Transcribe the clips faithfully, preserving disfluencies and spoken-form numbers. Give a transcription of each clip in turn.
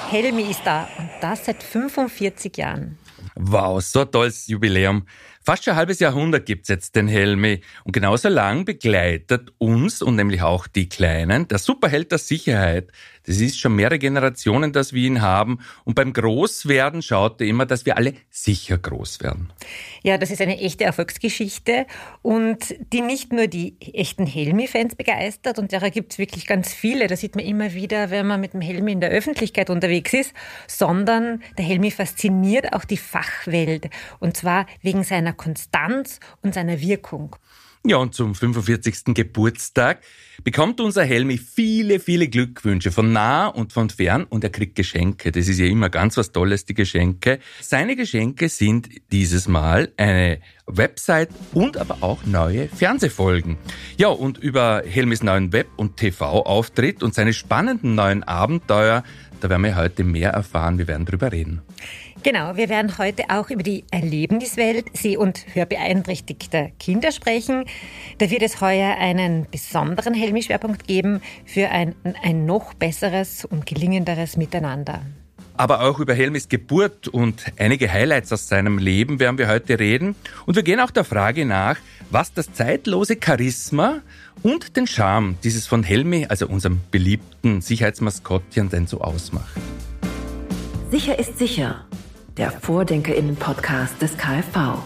Helmi ist da und das seit fünfundvierzig Jahren. Wow, so ein tolles Jubiläum. Fast schon ein halbes Jahrhundert gibt's jetzt den Helmi. Und genauso lang begleitet uns und nämlich auch die Kleinen der Superheld der Sicherheit. Das ist schon mehrere Generationen, dass wir ihn haben. Und beim Großwerden schaut er immer, dass wir alle sicher groß werden. Ja, das ist eine echte Erfolgsgeschichte und die nicht nur die echten Helmi-Fans begeistert. Und derer gibt's wirklich ganz viele. Das sieht man immer wieder, wenn man mit dem Helmi in der Öffentlichkeit unterwegs ist. Sondern der Helmi fasziniert auch die Fachwelt. Und zwar wegen seiner Konstanz und seiner Wirkung. Ja, und zum fünfundvierzigsten Geburtstag bekommt unser Helmi viele, viele Glückwünsche von nah und von fern und er kriegt Geschenke. Das ist ja immer ganz was Tolles, die Geschenke. Seine Geschenke sind dieses Mal eine Website und aber auch neue Fernsehfolgen. Ja, und über Helmis neuen Web- und T V-Auftritt und seine spannenden neuen Abenteuer, da werden wir heute mehr erfahren. Wir werden drüber reden. Genau, wir werden heute auch über die Erlebniswelt seh- und hörbeeinträchtigter Kinder sprechen. Da wird es heuer einen besonderen Helmi-Schwerpunkt geben für ein, ein noch besseres und gelingenderes Miteinander. Aber auch über Helmis Geburt und einige Highlights aus seinem Leben werden wir heute reden. Und wir gehen auch der Frage nach, was das zeitlose Charisma und den Charme dieses von Helmi, also unserem beliebten Sicherheitsmaskottchen, denn so ausmacht. Sicher ist sicher. Der VordenkerInnen-Podcast des K F V.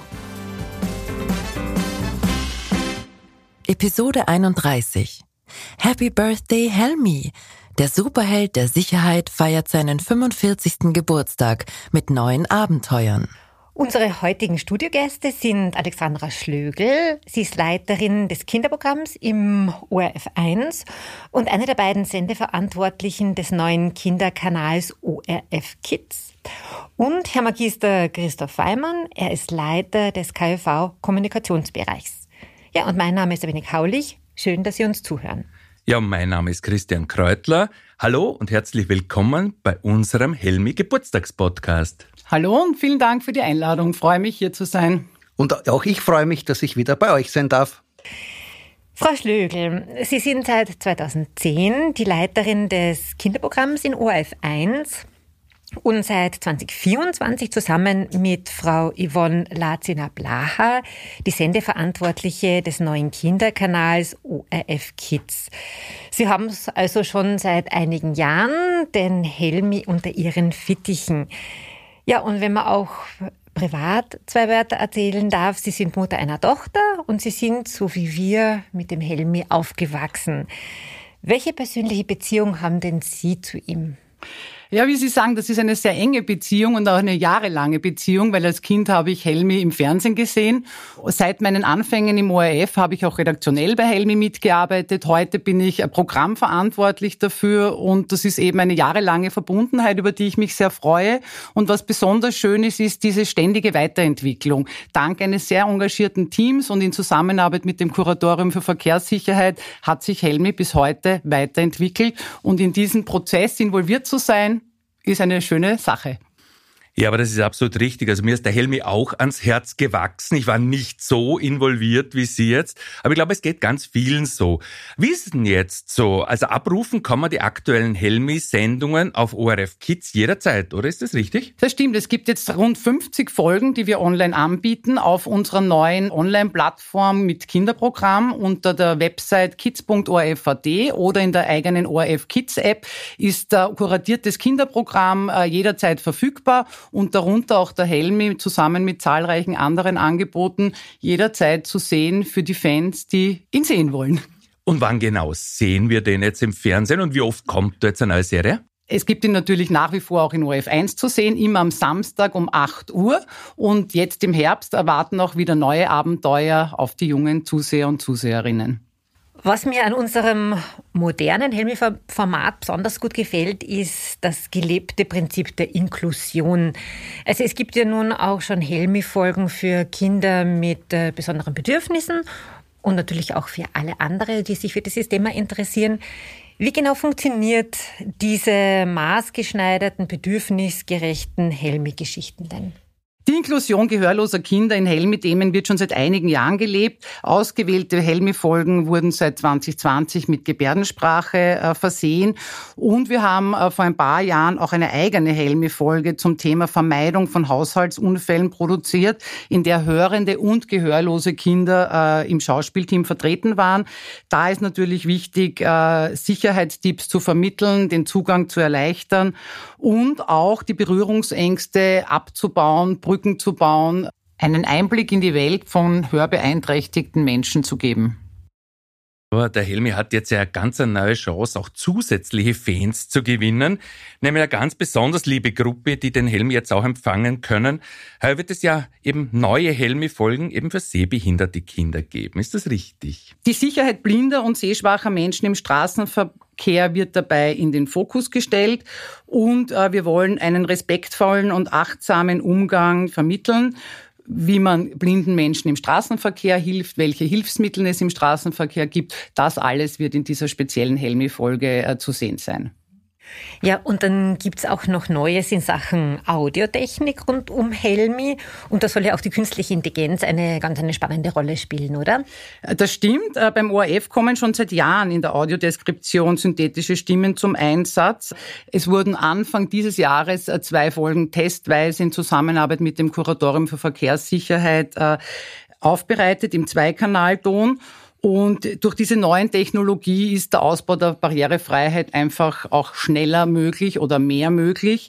Episode einunddreißig. Happy Birthday, Helmi! Der Superheld der Sicherheit feiert seinen fünfundvierzigsten Geburtstag mit neuen Abenteuern. Unsere heutigen Studiogäste sind Alexandra Schlögl. Sie ist Leiterin des Kinderprogramms im O R F eins und eine der beiden Sendeverantwortlichen des neuen Kinderkanals O R F Kids. Und Herr Magister Christoph Weimann, er ist Leiter des K F V-Kommunikationsbereichs. Ja, und mein Name ist Sabine Kaulich. Schön, dass Sie uns zuhören. Ja, mein Name ist Christian Kreutler. Hallo und herzlich willkommen bei unserem Helmi-Geburtstagspodcast. Hallo und vielen Dank für die Einladung. Ich freue mich, hier zu sein. Und auch ich freue mich, dass ich wieder bei euch sein darf. Frau Schlögl, Sie sind seit zweitausendzehn die Leiterin des Kinderprogramms in O R F eins und seit zweitausendvierundzwanzig zusammen mit Frau Yvonne Lazina-Blaha die Sendeverantwortliche des neuen Kinderkanals O R F Kids. Sie haben also schon seit einigen Jahren den Helmi unter Ihren Fittichen. Ja, und wenn man auch privat zwei Wörter erzählen darf, Sie sind Mutter einer Tochter und Sie sind, so wie wir, mit dem Helmi aufgewachsen. Welche persönliche Beziehung haben denn Sie zu ihm? Ja, wie Sie sagen, das ist eine sehr enge Beziehung und auch eine jahrelange Beziehung, weil als Kind habe ich Helmi im Fernsehen gesehen. Seit meinen Anfängen im O R F habe ich auch redaktionell bei Helmi mitgearbeitet. Heute bin ich programmverantwortlich dafür und das ist eben eine jahrelange Verbundenheit, über die ich mich sehr freue. Und was besonders schön ist, ist diese ständige Weiterentwicklung. Dank eines sehr engagierten Teams und in Zusammenarbeit mit dem Kuratorium für Verkehrssicherheit hat sich Helmi bis heute weiterentwickelt. Und in diesem Prozess involviert zu sein, ist eine schöne Sache. Ja, aber das ist absolut richtig. Also mir ist der Helmi auch ans Herz gewachsen. Ich war nicht so involviert wie Sie jetzt. Aber ich glaube, es geht ganz vielen so. Wie ist es denn jetzt so? Also abrufen kann man die aktuellen Helmi-Sendungen auf O R F Kids jederzeit, oder ist das richtig? Das stimmt. Es gibt jetzt rund fünfzig Folgen, die wir online anbieten auf unserer neuen Online-Plattform mit Kinderprogramm unter der Website kids punkt o r f punkt a t oder in der eigenen O R F Kids App ist äh, kuratiertes Kinderprogramm äh, jederzeit verfügbar. Und darunter auch der Helmi zusammen mit zahlreichen anderen Angeboten jederzeit zu sehen für die Fans, die ihn sehen wollen. Und wann genau sehen wir den jetzt im Fernsehen und wie oft kommt da jetzt eine neue Serie? Es gibt ihn natürlich nach wie vor auch in O R F eins zu sehen, immer am Samstag um acht Uhr. Und jetzt im Herbst erwarten auch wieder neue Abenteuer auf die jungen Zuseher und Zuseherinnen. Was mir an unserem modernen Helmi-Format besonders gut gefällt, ist das gelebte Prinzip der Inklusion. Also es gibt ja nun auch schon Helmi-Folgen für Kinder mit äh, besonderen Bedürfnissen und natürlich auch für alle andere, die sich für dieses Thema interessieren. Wie genau funktioniert diese maßgeschneiderten, bedürfnisgerechten Helmi-Geschichten denn? Die Inklusion gehörloser Kinder in Helmi-Themen wird schon seit einigen Jahren gelebt. Ausgewählte Helmi-Folgen wurden seit zwanzig zwanzig mit Gebärdensprache äh, versehen. Und wir haben äh, vor ein paar Jahren auch eine eigene Helmi-Folge zum Thema Vermeidung von Haushaltsunfällen produziert, in der hörende und gehörlose Kinder äh, im Schauspielteam vertreten waren. Da ist natürlich wichtig, äh, Sicherheitstipps zu vermitteln, den Zugang zu erleichtern und auch die Berührungsängste abzubauen, Brücken zu bauen, einen Einblick in die Welt von hörbeeinträchtigten Menschen zu geben. Aber der Helmi hat jetzt ja eine ganz neue Chance, auch zusätzliche Fans zu gewinnen, nämlich eine ganz besonders liebe Gruppe, die den Helmi jetzt auch empfangen können. Heuer wird es ja eben neue Helmi-Folgen eben für sehbehinderte Kinder geben. Ist das richtig? Die Sicherheit blinder und sehschwacher Menschen im Straßenverkehr wird dabei in den Fokus gestellt und äh, wir wollen einen respektvollen und achtsamen Umgang vermitteln, wie man blinden Menschen im Straßenverkehr hilft, welche Hilfsmittel es im Straßenverkehr gibt. Das alles wird in dieser speziellen Helmi-Folge äh, zu sehen sein. Ja, und dann gibt's auch noch Neues in Sachen Audiotechnik rund um Helmi. Und da soll ja auch die künstliche Intelligenz eine ganz eine spannende Rolle spielen, oder? Das stimmt. Beim O R F kommen schon seit Jahren in der Audiodeskription synthetische Stimmen zum Einsatz. Es wurden Anfang dieses Jahres zwei Folgen testweise in Zusammenarbeit mit dem Kuratorium für Verkehrssicherheit aufbereitet im Zweikanalton. Und durch diese neuen Technologie ist der Ausbau der Barrierefreiheit einfach auch schneller möglich oder mehr möglich.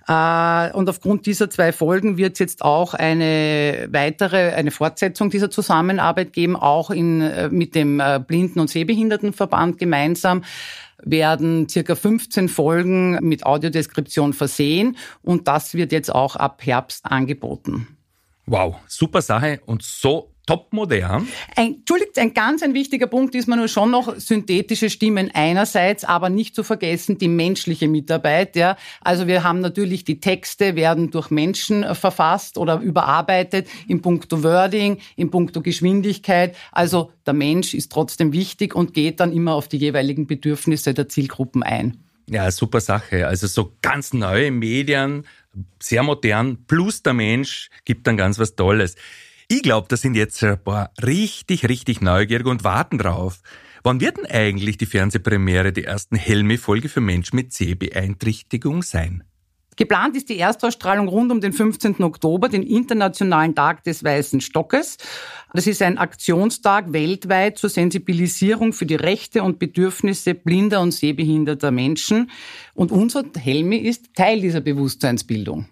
Und aufgrund dieser zwei Folgen wird es jetzt auch eine weitere, eine Fortsetzung dieser Zusammenarbeit geben, auch in, mit dem Blinden- und Sehbehindertenverband gemeinsam werden circa fünfzehn Folgen mit Audiodeskription versehen und das wird jetzt auch ab Herbst angeboten. Wow, super Sache und so topmodern. Ein, Entschuldigt, ein ganz ein wichtiger Punkt ist man nur schon noch synthetische Stimmen einerseits, aber nicht zu vergessen die menschliche Mitarbeit. Ja. Also wir haben natürlich die Texte, werden durch Menschen verfasst oder überarbeitet in puncto Wording, in puncto Geschwindigkeit. Also der Mensch ist trotzdem wichtig und geht dann immer auf die jeweiligen Bedürfnisse der Zielgruppen ein. Ja, super Sache. Also so ganz neue Medien, sehr modern, plus der Mensch gibt dann ganz was Tolles. Ich glaube, da sind jetzt ein paar richtig, richtig neugierig und warten drauf. Wann wird denn eigentlich die Fernsehpremiere der ersten Helmi-Folge für Menschen mit Sehbeeinträchtigung sein? Geplant ist die Erstausstrahlung rund um den fünfzehnten Oktober, den Internationalen Tag des Weißen Stockes. Das ist ein Aktionstag weltweit zur Sensibilisierung für die Rechte und Bedürfnisse blinder und sehbehinderter Menschen. Und unser Helmi ist Teil dieser Bewusstseinsbildung.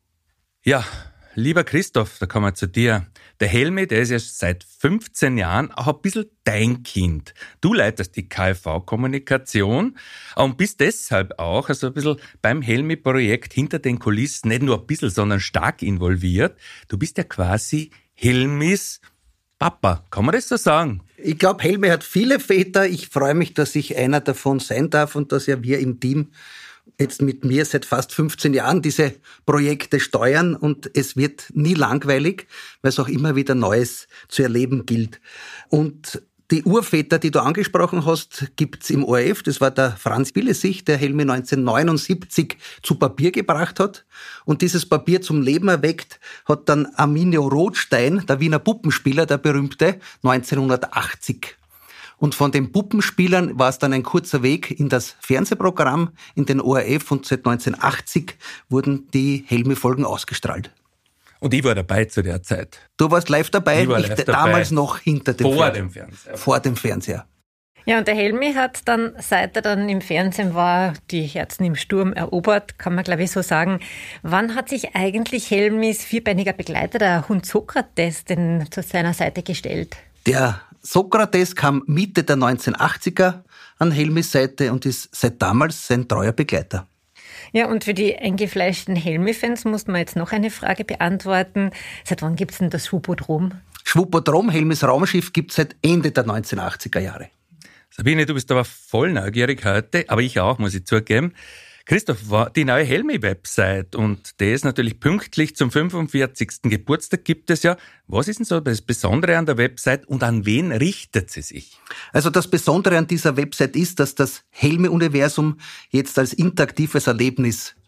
Ja, lieber Christoph, da kommen wir zu dir. Der Helmi, der ist ja seit fünfzehn Jahren auch ein bisschen dein Kind. Du leitest die K F V-Kommunikation und bist deshalb auch also ein bisschen beim Helmi-Projekt hinter den Kulissen nicht nur ein bisschen, sondern stark involviert. Du bist ja quasi Helmis Papa. Kann man das so sagen? Ich glaube, Helmi hat viele Väter. Ich freue mich, dass ich einer davon sein darf und dass ja wir im Team jetzt mit mir seit fast fünfzehn Jahren diese Projekte steuern und es wird nie langweilig, weil es auch immer wieder Neues zu erleben gilt. Und die Urväter, die du angesprochen hast, gibt's im O R F. Das war der Franz Billesich, der Helmi neunzehnhundertneunundsiebzig zu Papier gebracht hat. Und dieses Papier zum Leben erweckt hat dann Arminio Rothstein, der Wiener Puppenspieler, der berühmte, neunzehnhundertachtzig. Und von den Puppenspielern war es dann ein kurzer Weg in das Fernsehprogramm, in den O R F und seit neunzehnhundertachtzig wurden die Helmi-Folgen ausgestrahlt. Und ich war dabei zu der Zeit. Du warst live dabei, ich war ich live damals dabei. noch hinter dem Vor Fernseher. dem Fernseher. Vor dem Fernseher. Ja, und der Helmi hat dann, seit er dann im Fernsehen war, die Herzen im Sturm erobert, kann man glaube ich so sagen. Wann hat sich eigentlich Helmis vierbeiniger Begleiter, der Hund Sokrates, denn zu seiner Seite gestellt? Der Sokrates kam Mitte der neunzehnhundertachtziger an Helmis Seite und ist seit damals sein treuer Begleiter. Ja, und für die eingefleischten Helmi-Fans muss man jetzt noch eine Frage beantworten. Seit wann gibt's denn das Schwupodrom? Schwupodrom, Helmis Raumschiff, gibt's seit Ende der neunzehnhundertachtziger Jahre. Sabine, du bist aber voll neugierig heute, aber ich auch, muss ich zugeben. Christoph, war die neue Helmi-Website und das natürlich pünktlich zum fünfundvierzigsten Geburtstag gibt es ja. Was ist denn so das Besondere an der Website und an wen richtet sie sich? Also das Besondere an dieser Website ist, dass das Helmi-Universum jetzt als interaktives Erlebnis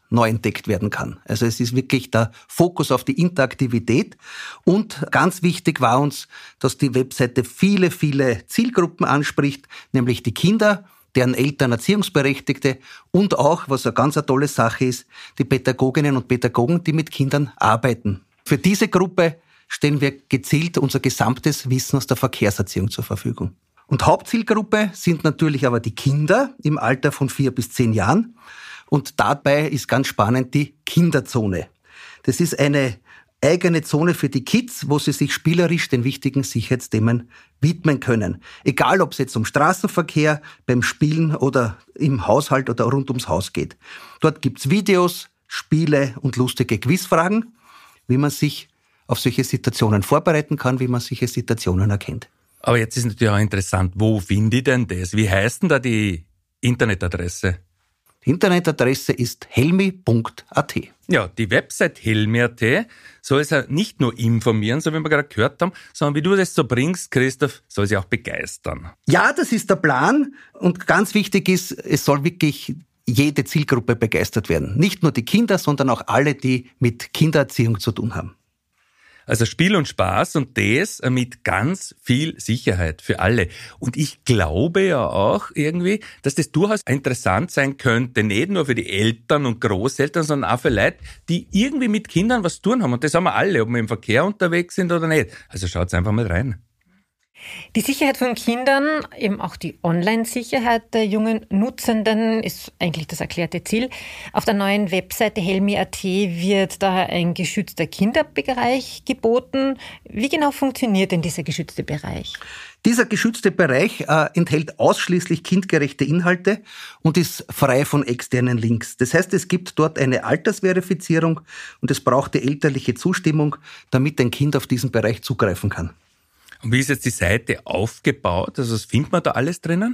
neu entdeckt werden kann. Also es ist wirklich der Fokus auf die Interaktivität. Und ganz wichtig war uns, dass die Webseite viele, viele Zielgruppen anspricht, nämlich die Kinder, deren Eltern, Erziehungsberechtigte und auch, was eine ganz eine tolle Sache ist, die Pädagoginnen und Pädagogen, die mit Kindern arbeiten. Für diese Gruppe stellen wir gezielt unser gesamtes Wissen aus der Verkehrserziehung zur Verfügung. Und Hauptzielgruppe sind natürlich aber die Kinder im Alter von vier bis zehn Jahren. Und dabei ist ganz spannend die Kinderzone. Das ist eine eigene Zone für die Kids, wo sie sich spielerisch den wichtigen Sicherheitsthemen widmen können. Egal, ob es jetzt um Straßenverkehr, beim Spielen oder im Haushalt oder rund ums Haus geht. Dort gibt's Videos, Spiele und lustige Quizfragen, wie man sich auf solche Situationen vorbereiten kann, wie man solche Situationen erkennt. Aber jetzt ist natürlich auch interessant, wo finde ich denn das? Wie heißt denn da die Internetadresse? Die Internetadresse ist helmi punkt a t. Ja, die Website helmi punkt a t soll es ja nicht nur informieren, so wie wir gerade gehört haben, sondern wie du das so bringst, Christoph, soll sie auch begeistern. Ja, das ist der Plan. Und ganz wichtig ist, es soll wirklich jede Zielgruppe begeistert werden. Nicht nur die Kinder, sondern auch alle, die mit Kindererziehung zu tun haben. Also Spiel und Spaß und das mit ganz viel Sicherheit für alle. Und ich glaube ja auch irgendwie, dass das durchaus interessant sein könnte, nicht nur für die Eltern und Großeltern, sondern auch für Leute, die irgendwie mit Kindern was tun haben. Und das haben wir alle, ob wir im Verkehr unterwegs sind oder nicht. Also schaut's einfach mal rein. Die Sicherheit von Kindern, eben auch die Online-Sicherheit der jungen Nutzenden ist eigentlich das erklärte Ziel. Auf der neuen Webseite helmi punkt a t wird daher ein geschützter Kinderbereich geboten. Wie genau funktioniert denn dieser geschützte Bereich? Dieser geschützte Bereich äh, enthält ausschließlich kindgerechte Inhalte und ist frei von externen Links. Das heißt, es gibt dort eine Altersverifizierung und es braucht die elterliche Zustimmung, damit ein Kind auf diesen Bereich zugreifen kann. Und wie ist jetzt die Seite aufgebaut? Also was findet man da alles drinnen?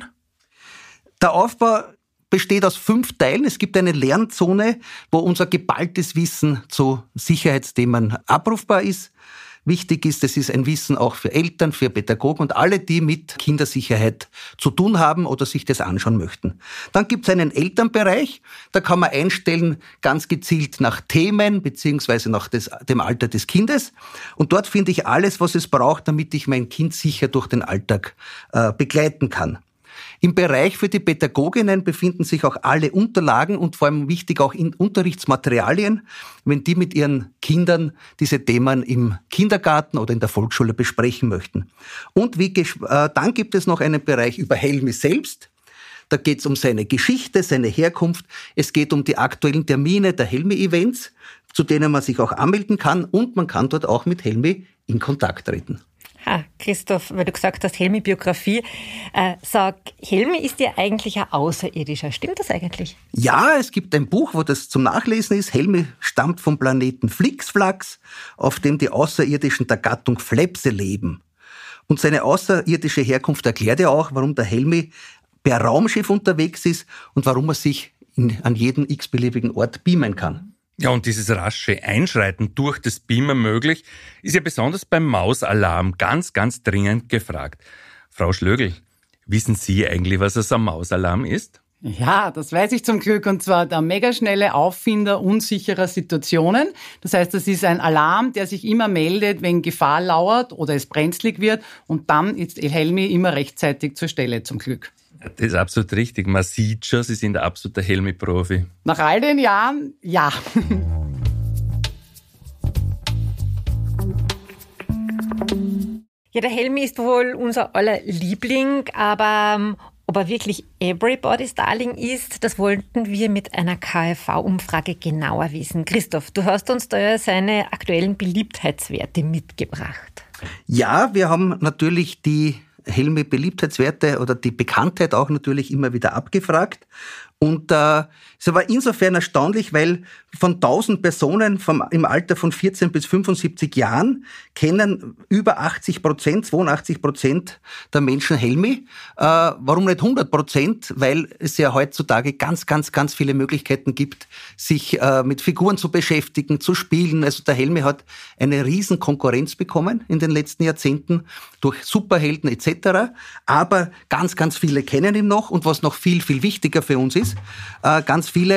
Der Aufbau besteht aus fünf Teilen. Es gibt eine Lernzone, wo unser geballtes Wissen zu Sicherheitsthemen abrufbar ist. Wichtig ist, es ist ein Wissen auch für Eltern, für Pädagogen und alle, die mit Kindersicherheit zu tun haben oder sich das anschauen möchten. Dann gibt es einen Elternbereich, da kann man einstellen ganz gezielt nach Themen beziehungsweise nach des, dem Alter des Kindes. Und dort finde ich alles, was es braucht, damit ich mein Kind sicher durch den Alltag äh, begleiten kann. Im Bereich für die Pädagoginnen befinden sich auch alle Unterlagen und vor allem wichtig auch in Unterrichtsmaterialien, wenn die mit ihren Kindern diese Themen im Kindergarten oder in der Volksschule besprechen möchten. Und wie, äh, dann gibt es noch einen Bereich über Helmi selbst. Da geht es um seine Geschichte, seine Herkunft. Es geht um die aktuellen Termine der Helmi-Events, zu denen man sich auch anmelden kann. Und man kann dort auch mit Helmi in Kontakt treten. Ha, Christoph, weil du gesagt hast, Helmi-Biografie. Äh, sag, Helmi ist ja eigentlich ein Außerirdischer. Stimmt das eigentlich? Ja, es gibt ein Buch, wo das zum Nachlesen ist. Helmi stammt vom Planeten Flixflax, auf dem die Außerirdischen der Gattung Flebse leben. Und seine außerirdische Herkunft erklärt ja auch, warum der Helmi per Raumschiff unterwegs ist und warum er sich in, an jeden x-beliebigen Ort beamen kann. Ja, und dieses rasche Einschreiten durch das Beamer möglich, ist ja besonders beim Mausalarm ganz, ganz dringend gefragt. Frau Schlögl, wissen Sie eigentlich, was so ein Mausalarm ist? Ja, das weiß ich zum Glück, und zwar der megaschnelle Auffinder unsicherer Situationen. Das heißt, das ist ein Alarm, der sich immer meldet, wenn Gefahr lauert oder es brenzlig wird, und dann ist Helmi immer rechtzeitig zur Stelle, zum Glück. Das ist absolut richtig. Man sieht schon, Sie sind der absolute Helmi-Profi. Nach all den Jahren, ja. Ja, der Helmi ist wohl unser aller Liebling, aber um, ob er wirklich everybody's Darling ist, das wollten wir mit einer K f V-Umfrage genauer wissen. Christoph, du hast uns da ja seine aktuellen Beliebtheitswerte mitgebracht. Ja, wir haben natürlich die Helmi-Beliebtheitswerte oder die Bekanntheit auch natürlich immer wieder abgefragt. Und äh, es war insofern erstaunlich, weil von tausend Personen vom, im Alter von vierzehn bis fünfundsiebzig Jahren kennen über achtzig Prozent, zweiundachtzig Prozent der Menschen Helmi. Äh, warum nicht hundert Prozent? Weil es ja heutzutage ganz, ganz, ganz viele Möglichkeiten gibt, sich äh, mit Figuren zu beschäftigen, zu spielen. Also der Helmi hat eine riesen Konkurrenz bekommen in den letzten Jahrzehnten durch Superhelden et cetera. Aber ganz, ganz viele kennen ihn noch. Und was noch viel, viel wichtiger für uns ist, äh, ganz viele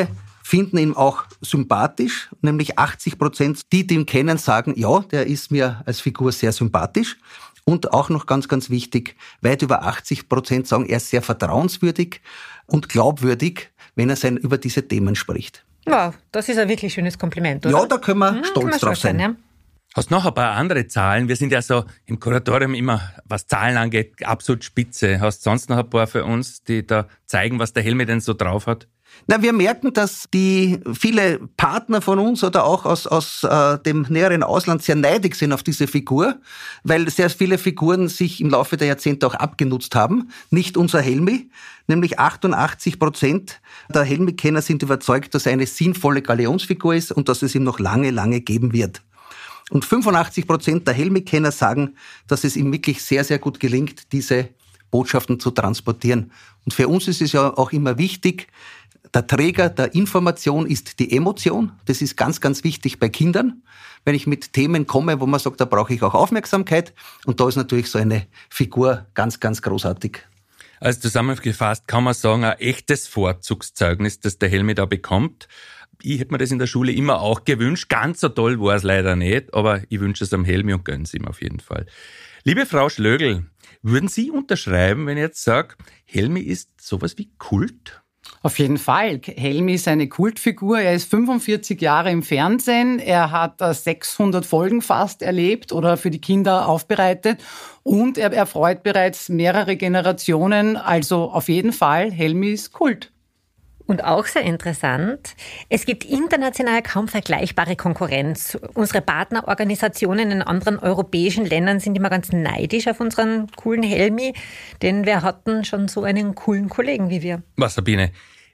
finden ihn auch sympathisch, nämlich achtzig Prozent, die, die ihn kennen, sagen, ja, der ist mir als Figur sehr sympathisch. Und auch noch ganz, ganz wichtig, weit über achtzig Prozent sagen, er ist sehr vertrauenswürdig und glaubwürdig, wenn er sein, über diese Themen spricht. Wow, das ist ein wirklich schönes Kompliment, oder? Ja, da können wir hm, stolz können wir drauf sein. sein ja. Hast noch ein paar andere Zahlen? Wir sind ja so im Kuratorium immer, was Zahlen angeht, absolut spitze. Hast sonst noch ein paar für uns, die da zeigen, was der Helmi denn so drauf hat? Na, wir merken, dass die viele Partner von uns oder auch aus, aus äh, dem näheren Ausland sehr neidig sind auf diese Figur, weil sehr viele Figuren sich im Laufe der Jahrzehnte auch abgenutzt haben. Nicht unser Helmi, nämlich achtundachtzig Prozent der Helmi-Kenner sind überzeugt, dass er eine sinnvolle Galionsfigur ist und dass es ihm noch lange, lange geben wird. Und fünfundachtzig Prozent der Helmi-Kenner sagen, dass es ihm wirklich sehr, sehr gut gelingt, diese Botschaften zu transportieren. Und für uns ist es ja auch immer wichtig, der Träger der Information ist die Emotion. Das ist ganz, ganz wichtig bei Kindern. Wenn ich mit Themen komme, wo man sagt, da brauche ich auch Aufmerksamkeit. Und da ist natürlich so eine Figur ganz, ganz großartig. Also zusammengefasst kann man sagen, ein echtes Vorzugszeugnis, das der Helmi da bekommt. Ich hätte mir das in der Schule immer auch gewünscht. Ganz so toll war es leider nicht, aber ich wünsche es am Helmi und gönne es ihm auf jeden Fall. Liebe Frau Schlögl, würden Sie unterschreiben, wenn ich jetzt sage, Helmi ist sowas wie Kult? Auf jeden Fall. Helmi ist eine Kultfigur. Er ist fünfundvierzig Jahre im Fernsehen. Er hat sechshundert Folgen fast erlebt oder für die Kinder aufbereitet. Und er erfreut bereits mehrere Generationen. Also auf jeden Fall, Helmi ist Kult. Und auch sehr interessant, es gibt international kaum vergleichbare Konkurrenz. Unsere Partnerorganisationen in anderen europäischen Ländern sind immer ganz neidisch auf unseren coolen Helmi, denn wir hatten schon so einen coolen Kollegen wie wir. Was, Sabine?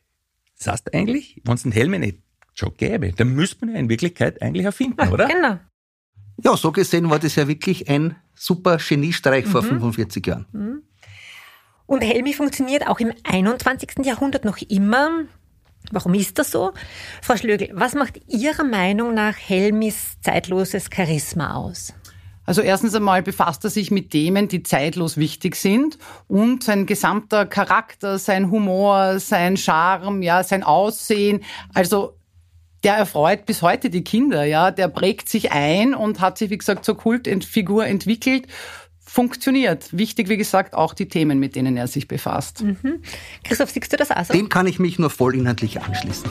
Das heißt eigentlich, wenn es den Helmi nicht schon gäbe, dann müsste man ja in Wirklichkeit eigentlich erfinden, Ach, oder? Genau. Ja, so gesehen war das ja wirklich ein super Geniestreich mhm. vor fünfundvierzig Jahren. Mhm. Und Helmi funktioniert auch im einundzwanzigsten Jahrhundert noch immer. Warum ist das so? Frau Schlögl, was macht Ihrer Meinung nach Helmis zeitloses Charisma aus? Also erstens einmal befasst er sich mit Themen, die zeitlos wichtig sind, und sein gesamter Charakter, sein Humor, sein Charme, ja, sein Aussehen, also der erfreut bis heute die Kinder, ja, der prägt sich ein und hat sich, wie gesagt, zur Kultfigur entwickelt. Funktioniert. Wichtig, wie gesagt, auch die Themen, mit denen er sich befasst. Mhm. Christoph, siehst du das auch so? Dem kann ich mich nur vollinhaltlich anschließen.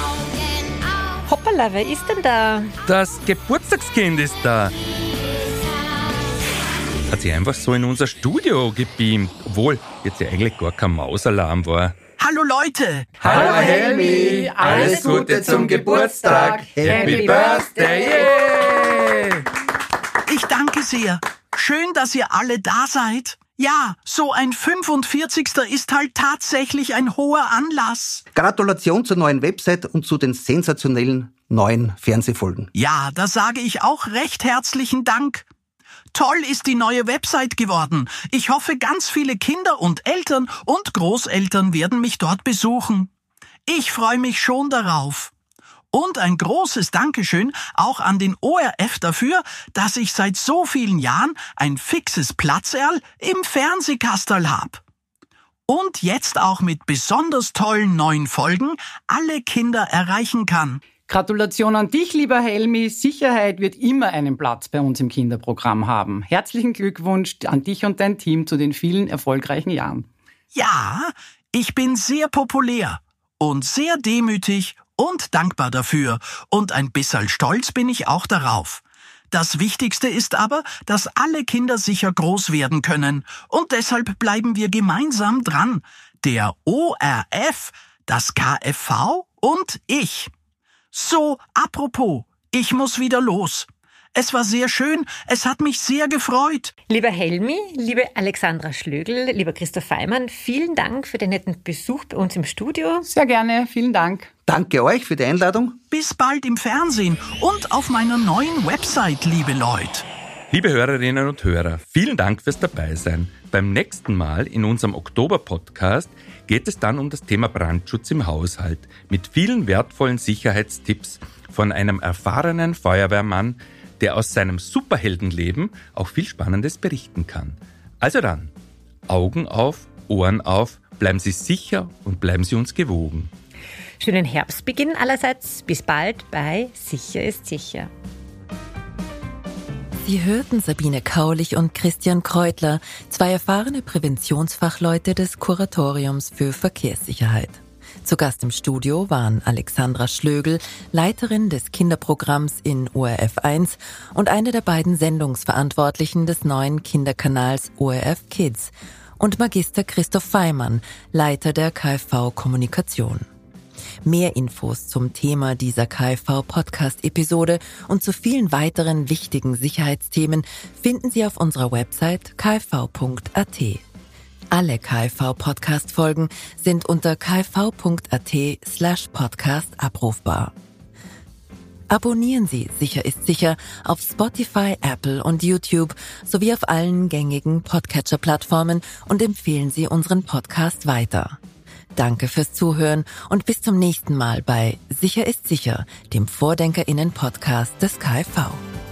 Hoppala, wer ist denn da? Das Geburtstagskind ist da. Hat sie einfach so in unser Studio gebeamt, obwohl jetzt ja eigentlich gar kein Mausalarm war. Hallo Leute! Hallo Helmi! Alles Gute zum Geburtstag! Happy Birthday! Yeah. Ich danke sehr. Schön, dass ihr alle da seid. Ja, so ein fünfundvierzigster ist halt tatsächlich ein hoher Anlass. Gratulation zur neuen Website und zu den sensationellen neuen Fernsehfolgen. Ja, da sage ich auch recht herzlichen Dank. Toll ist die neue Website geworden. Ich hoffe, ganz viele Kinder und Eltern und Großeltern werden mich dort besuchen. Ich freue mich schon darauf. Und ein großes Dankeschön auch an den O R F dafür, dass ich seit so vielen Jahren ein fixes Platzerl im Fernsehkasperl hab. Und jetzt auch mit besonders tollen neuen Folgen alle Kinder erreichen kann. Gratulation an dich, lieber Helmi. Sicherheit wird immer einen Platz bei uns im Kinderprogramm haben. Herzlichen Glückwunsch an dich und dein Team zu den vielen erfolgreichen Jahren. Ja, ich bin sehr populär und sehr demütig und dankbar dafür. Und ein bisschen stolz bin ich auch darauf. Das Wichtigste ist aber, dass alle Kinder sicher groß werden können. Und deshalb bleiben wir gemeinsam dran. Der O R F, das K F V und ich. So, apropos, ich muss wieder los. Es war sehr schön, es hat mich sehr gefreut. Lieber Helmi, liebe Alexandra Schlögl, lieber Christoph Feimann, vielen Dank für den netten Besuch bei uns im Studio. Sehr gerne, vielen Dank. Danke euch für die Einladung. Bis bald im Fernsehen und auf meiner neuen Website, liebe Leute. Liebe Hörerinnen und Hörer, vielen Dank fürs Dabeisein. Beim nächsten Mal in unserem Oktober-Podcast geht es dann um das Thema Brandschutz im Haushalt mit vielen wertvollen Sicherheitstipps von einem erfahrenen Feuerwehrmann, der aus seinem Superheldenleben auch viel Spannendes berichten kann. Also dann, Augen auf, Ohren auf, bleiben Sie sicher und bleiben Sie uns gewogen. Schönen Herbstbeginn allerseits. Bis bald bei Sicher ist sicher. Sie hörten Sabine Kaulich und Christian Kreutler, zwei erfahrene Präventionsfachleute des Kuratoriums für Verkehrssicherheit. Zu Gast im Studio waren Alexandra Schlögl, Leiterin des Kinderprogramms in O R F eins und eine der beiden Sendungsverantwortlichen des neuen Kinderkanals O R F Kids, und Magister Christoph Feimann, Leiter der K f V Kommunikation. Mehr Infos zum Thema dieser K f V-Podcast-Episode und zu vielen weiteren wichtigen Sicherheitsthemen finden Sie auf unserer Website k f v punkt a t. Alle K f V-Podcast-Folgen sind unter k f v punkt a t slash podcast abrufbar. Abonnieren Sie Sicher ist sicher auf Spotify, Apple und YouTube sowie auf allen gängigen Podcatcher-Plattformen und empfehlen Sie unseren Podcast weiter. Danke fürs Zuhören und bis zum nächsten Mal bei Sicher ist sicher, dem VordenkerInnen-Podcast des K f V.